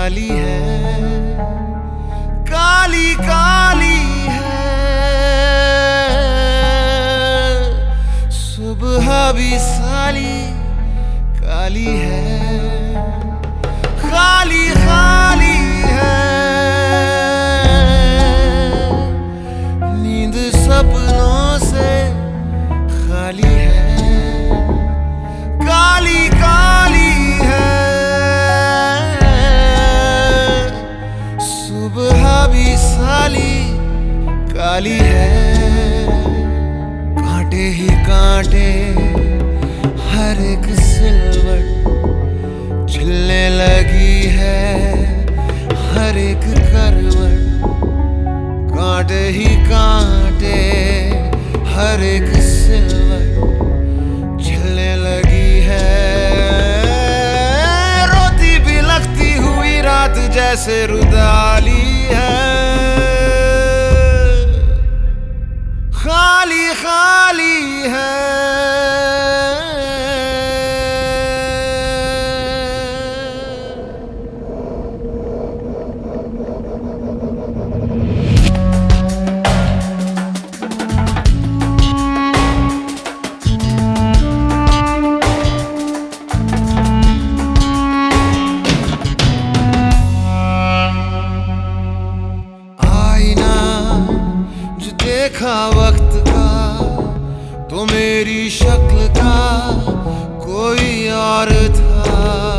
काली है, काली काली है। सुबह भी साली काली है, खाली खाली है। नींद सपनों से खाली है, काली काली है। सुबह भी साली काली है, कांटे ही कांटे हर एक सिलवट झिलने लगी है, हर एक करवट। कांटे ही कांटे हर एक सिलवट झिलने लगी है। रोती भी लगती हुई रात जैसे रुदाली है, खाली खाली है। देखा वक्त का तो मेरी शक्ल का कोई और था।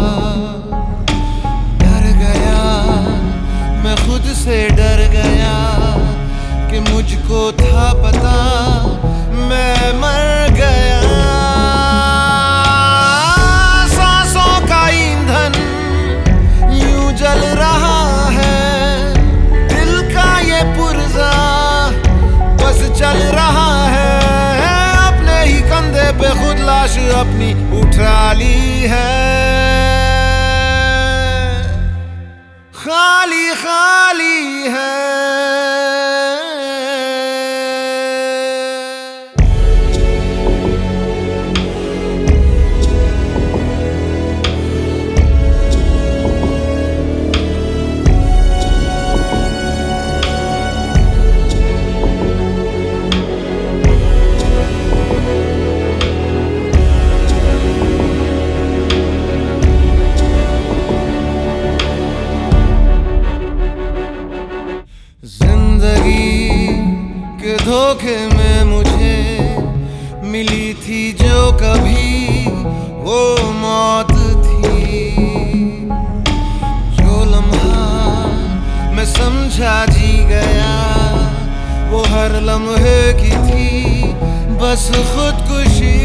डर गया मैं खुद से, डर गया कि मुझको था पता मैं मर गया। सांसों का ईंधन यूं जल रहा है, दिल का ये पुर्जा बस चल रहा है। अपने ही कंधे पे खुद लाश अपनी उठा ली है, खाली खाली है। जिंदगी के धोखे में मुझे मिली थी जो कभी वो मौत थी। जो लम्हा मैं समझा जी गया वो हर लम्हे की थी बस खुदकुशी।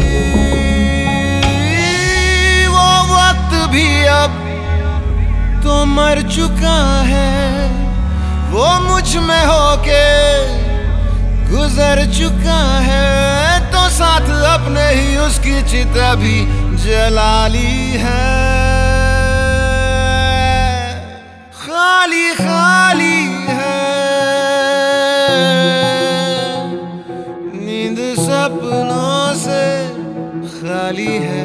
वो वक्त भी अब तो मर चुका है, वो मुझ में होके गुजर चुका है। तो साथ अपने ही उसकी चिता भी जला ली है, खाली खाली है। नींद सपनों से खाली है।